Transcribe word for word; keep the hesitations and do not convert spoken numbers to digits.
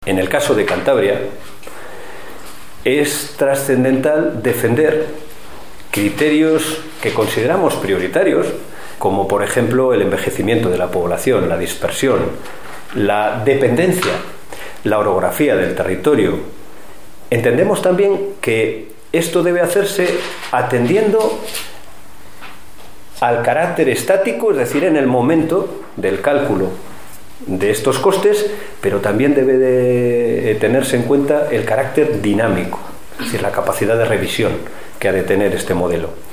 En el caso de Cantabria, es trascendental defender criterios que consideramos prioritarios, como por ejemplo el envejecimiento de la población, la dispersión, la dependencia, la orografía del territorio. Entendemos también que esto debe hacerse atendiendo al carácter estático, es decir, en el momento del cálculo de estos costes, pero también debe de tenerse en cuenta el carácter dinámico, es decir, la capacidad de revisión que ha de tener este modelo.